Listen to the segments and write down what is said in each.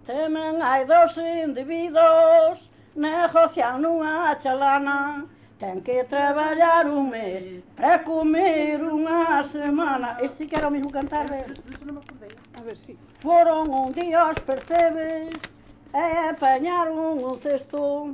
Tamén hai dos individuos negocian nunha chalana. Ten que traballar un mes para comer unha semana. Ese que era o mesmo cantar de... A ver, sí. Foron un día aos percebes e apañaron un cesto.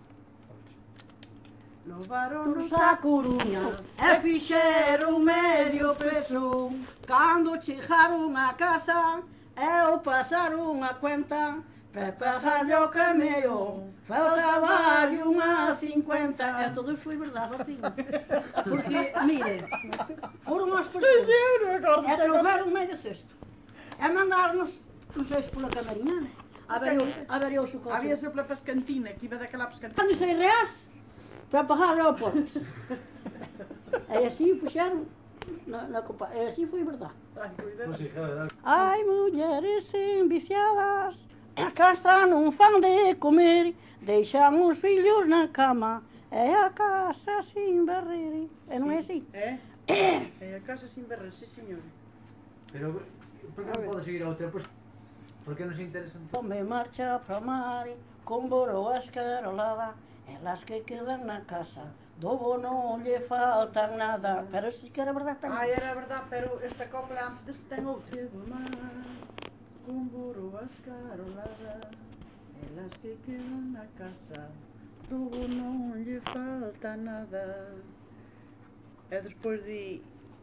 Levaron-nos á Coruña e fixeron medio peso. Cando chegaron á casa eu pasaron a cuenta para pagarlle o cameo. Faltaba unha 50. E todo foi verdade, assim. Porque, mire, foron aos percebes e trouxeron medio cesto. E mandaron-nos, non sei se pola camarinha, averiou-se o coche. Había sido pela pescantina, que iba daquela pescantina. Cando 6 reais para pagar ao porto. E assim puxeron na copa. E assim foi verdade. Ai, mulheres enviciadas, cá está non fan de comer, deixan os filhos na cama, é a casa sin barrer. E non é así? É? É a casa sin barrer, sí, señor. Pero, por que non pode seguir a outra? Pois, porque non se interesan. Me marcha para o mar, con boroa escarolada, elas que quedan na casa, do bo non lle faltan nada. Pero si que era verdade tamén. Ai, era verdade, pero esta copla antes deste ten outra. Do mar, con boroa escarolada, elas que quedan na casa, do bo non lle falta nada. E despois di...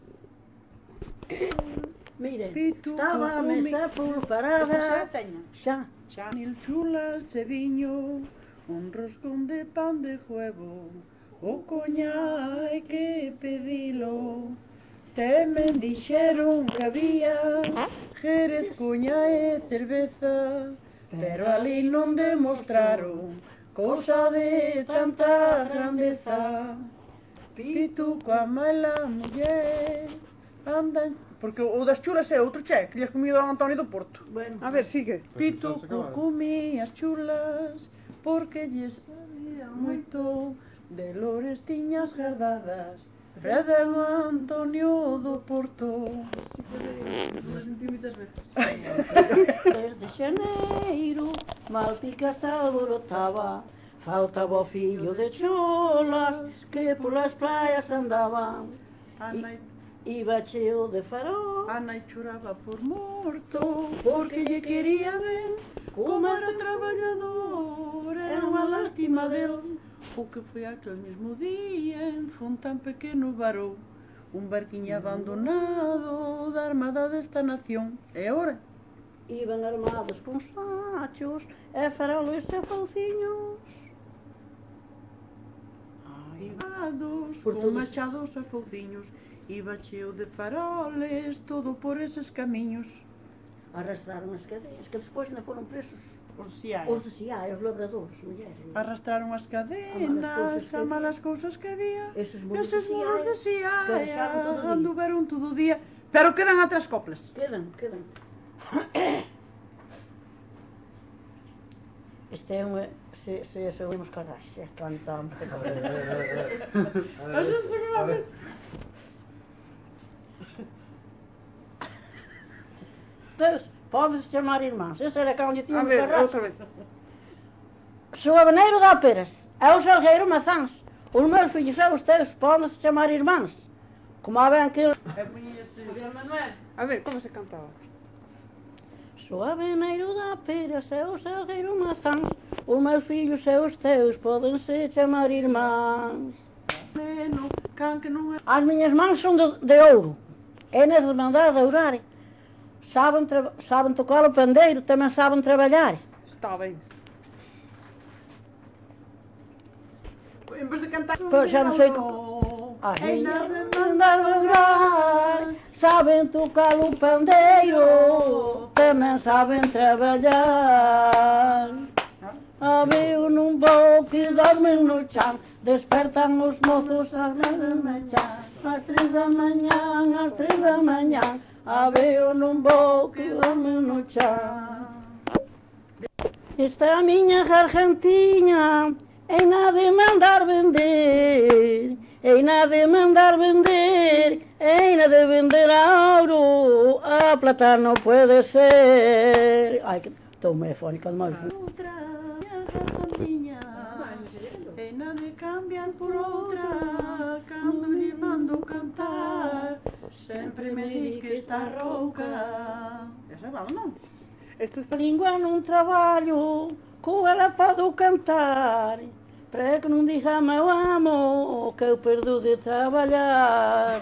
Mire, Pitu, estaba a mesa preparada. Xa. Mil chulas e viño, un roscón de pan de fuego, o coña hai que pedilo. Temen dixeron que había jerez, coña e cerveza, pero ali non demostraron cousa de tanta grandeza. Pitu coa mala muller andan... Porque o das chulas é outro che, que lles comido a Antonio do Porto. Bueno, A ver, sigue. Pitu comía as chulas, porque lles sabía moito, de lores tiñas gardadas, Redén Antonio do Porto. Non sentí moitas veces. desde xaneiro, Malpicas alborotaba, faltaba o fillo de cholas, que polas praias andaban. Iba cheo de farol. Ana choraba por morto, porque lle quería ver como era traballador, era unha lástima del. O que foi aquel mesmo día en Fontán pequeno varou, un barquiño abandonado da armada desta nación. E ora? Iban armados con sachos e faroles e fauciños. Ibados, Por con todos. machados e fauciños, iba cheo de faroles, todo por eses camiños. Arrastraron as cadeias, que despois ainda foron presos. Os siais. Os de Siai, os labradores, mulleres. Arrastraron as cadenas, a malas cousas que había. Eses Eses muros de que deixaron todo o día. anduveron todo o día. Pero quedan atrás coplas. Quedan. Este é unha... Se ouvimos carras, se cantamos. Podes chamar irmáns, ese era cá onde A tínhamos ver, carras. outra vez. Sou abeneiro da Peras, é o Salgueiro Mazáns. Os meus fillos e os teus poden chamar irmáns. Como a ben que... A ver, como se cantaba? Sou abeneiro da Peras, é o Salgueiro Mazáns. Os meus filhos e os teus poden-se chamar irmáns. As minhas mãos são de ouro, é nas de mandar dourar. Sabem tocar o pandeiro, também sabem trabalhar. Está bem. Em vez de cantar... Pois já não sei que... As minhas de mandar dourar, sabem tocar o pandeiro, também sabem trabalhar. Abriu num bom que dormem no chão, despertam os moços às 9 da manhã, às 3 da manhã, às 3 da manhã. Abriu num bom que dormem no chão. Esta é a minha gargantinha, em nada de mandar vender, em nada de mandar vender, em nada de vender ouro, a plata não pode ser. Ai, Estou-me fónica demais. Outra, minha gargantinha, e nada cambian por outra, cando lhe mando cantar, sempre me di que está rouca. Esa vale, non? Esta língua num trabalho, com ela podo cantar, para que não diga meu amo, que eu perdo de trabalhar.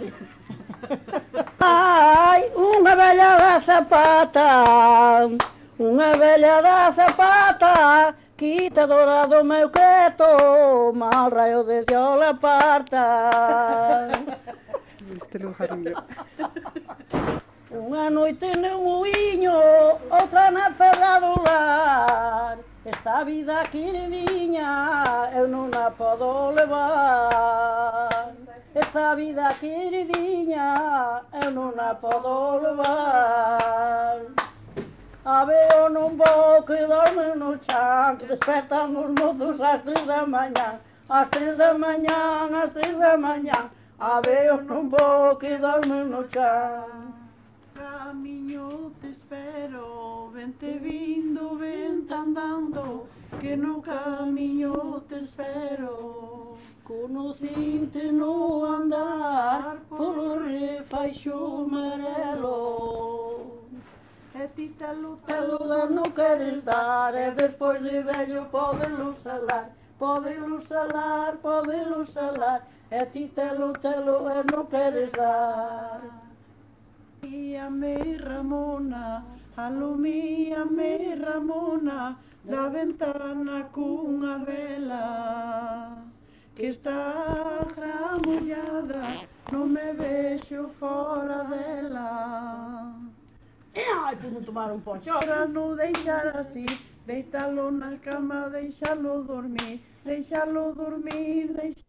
Ai, unha velha da zapata, unha velha da zapata, quitadora do meu creto, mal raio de diola parta. Este lujarillo. Unha noite no muiño, outra na pedra do lar. Esta vida queridinha, eu non a podo levar. Esta vida queridinha, eu non a podo levar. A veo non vou que dorme no chan, que despertan os mozos ás 3 da mañá. Ás 3 da mañá, ás 3 da mañá. A veo non vou que dorme no chan. Camiño te espero, vente vindo, vente andando, que no camiño te espero. Conocinte no andar polo refaixo amarelo. E ti telo, Telo dar non queres dar, e despois de vello podelo salar. Podelo salar, podelo salar, e ti telo e non queres dar. Míame Ramona, alumíame Ramona, da ventana cunha vela, que está gramullada, non me vexo fora dela. Ai, por non tomar un poncho. Para non deixar así, deítalo na cama, deixalo dormir, deixalo dormir, deixalo